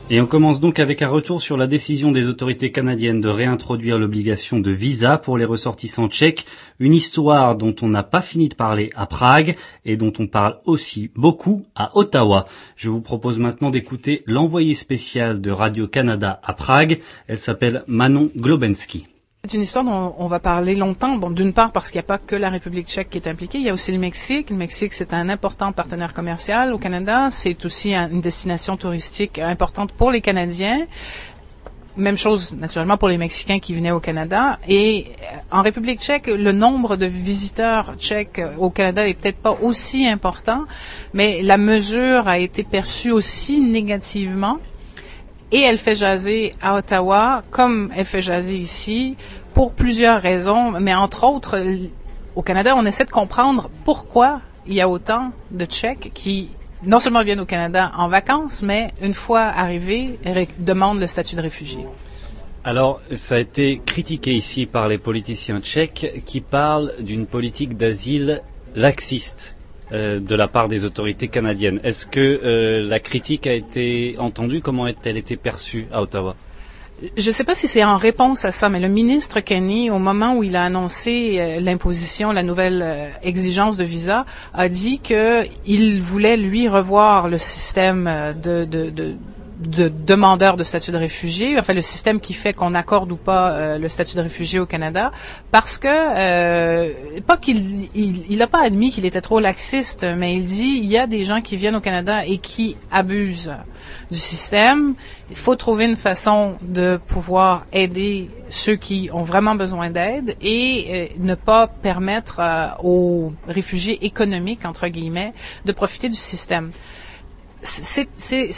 Et on commence donc avec un retour sur la décision des autorités canadiennes de réintroduire l'obligation de visa pour les ressortissants tchèques, une histoire dont on n'a pas fini de parler à Prague et dont on parle aussi beaucoup à Ottawa. Je vous propose maintenant d'écouter l'envoyée spéciale de Radio-Canada à Prague. Elle s'appelle Manon Globensky. C'est une histoire dont on va parler longtemps. Bon, d'une part parce qu'il n'y a pas que la République tchèque qui est impliquée, il y a aussi le Mexique. Le Mexique, c'est un important partenaire commercial au Canada. C'est aussi une destination touristique importante pour les Canadiens. Même chose, naturellement, pour les Mexicains qui venaient au Canada. Et en République tchèque, le nombre de visiteurs tchèques au Canada est peut-être pas aussi important, mais la mesure a été perçue aussi négativement. Et elle fait jaser à Ottawa, comme elle fait jaser ici, pour plusieurs raisons. Mais entre autres, au Canada, on essaie de comprendre pourquoi il y a autant de Tchèques qui non seulement viennent au Canada en vacances, mais une fois arrivés, demandent le statut de réfugié. Alors, ça a été critiqué ici par les politiciens tchèques qui parlent d'une politique d'asile laxiste de la part des autorités canadiennes. Est-ce que la critique a été entendue? Comment a-t-elle été perçue à Ottawa? Je ne sais pas si c'est en réponse à ça, mais le ministre Kenney, au moment où il a annoncé l'imposition, la nouvelle exigence de visa, a dit qu'il voulait, lui, revoir le système de demandeurs de statut de réfugié, enfin le système qui fait qu'on accorde ou pas le statut de réfugié au Canada, parce que pas il n'a pas admis qu'il était trop laxiste, mais il dit il y a des gens qui viennent au Canada et qui abusent du système. Il faut trouver une façon de pouvoir aider ceux qui ont vraiment besoin d'aide et ne pas permettre aux réfugiés économiques entre guillemets de profiter du système. C'est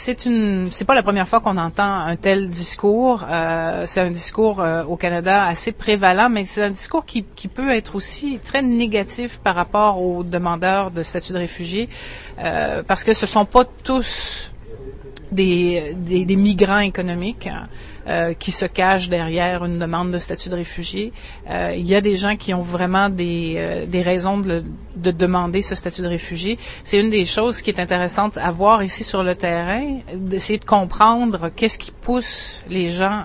pas la première fois qu'on entend un tel discours. C'est un discours au Canada assez prévalent, mais c'est un discours qui peut être aussi très négatif par rapport aux demandeurs de statut de réfugié, parce que ce sont pas tous des migrants économiques qui se cachent derrière une demande de statut de réfugié. Il y a des gens qui ont vraiment des raisons de demander ce statut de réfugié. C'est une des choses qui est intéressante à voir ici sur le terrain, d'essayer de comprendre qu'est-ce qui pousse les gens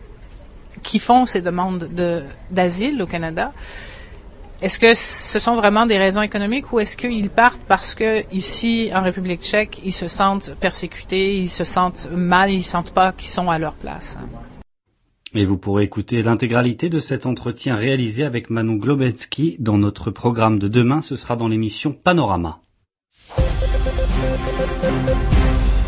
qui font ces demandes d'asile au Canada. Est-ce que ce sont vraiment des raisons économiques ou est-ce qu'ils partent parce que ici, en République tchèque, ils se sentent persécutés, ils se sentent mal, ils sentent pas qu'ils sont à leur place? Et vous pourrez écouter l'intégralité de cet entretien réalisé avec Manon Globensky dans notre programme de demain. Ce sera dans l'émission Panorama.